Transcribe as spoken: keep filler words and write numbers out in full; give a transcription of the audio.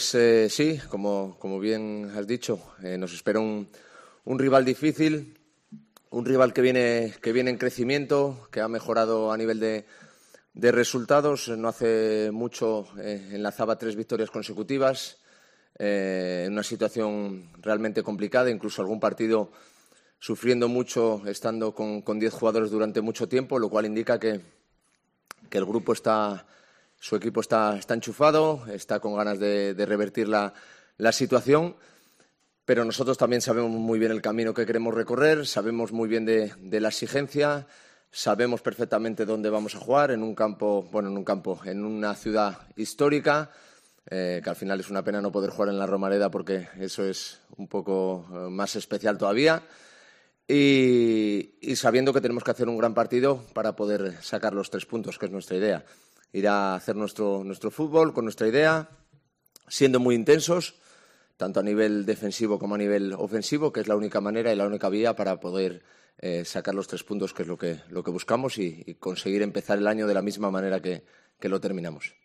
Eh, sí, como, como bien has dicho, eh, nos espera un, un rival difícil, un rival que viene, que viene en crecimiento, que ha mejorado a nivel de, de resultados. No hace mucho eh, enlazaba tres victorias consecutivas, eh, en una situación realmente complicada, incluso algún partido sufriendo mucho, estando con, con diez jugadores durante mucho tiempo, lo cual indica que, que el grupo está... Su equipo está, está enchufado, está con ganas de, de revertir la, la situación, pero nosotros también sabemos muy bien el camino que queremos recorrer, sabemos muy bien de, de la exigencia, sabemos perfectamente dónde vamos a jugar, en un campo, bueno, en un campo, en una ciudad histórica, eh, que al final es una pena no poder jugar en la Romareda porque eso es un poco eh, más especial todavía. Y, y sabiendo que tenemos que hacer un gran partido para poder sacar los tres puntos, que es nuestra idea. Ir a hacer nuestro, nuestro fútbol con nuestra idea, siendo muy intensos, tanto a nivel defensivo como a nivel ofensivo, que es la única manera y la única vía para poder eh, sacar los tres puntos, que es lo que, lo que buscamos, y, y conseguir empezar el año de la misma manera que, que lo terminamos.